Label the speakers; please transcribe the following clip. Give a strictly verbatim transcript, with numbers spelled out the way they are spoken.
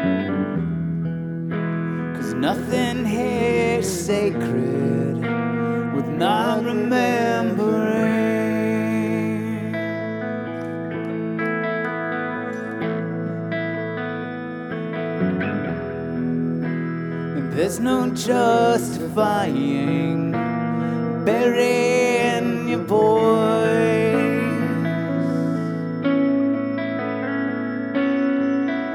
Speaker 1: 'Cause nothing here is sacred with not remembering. And there's no justifying burying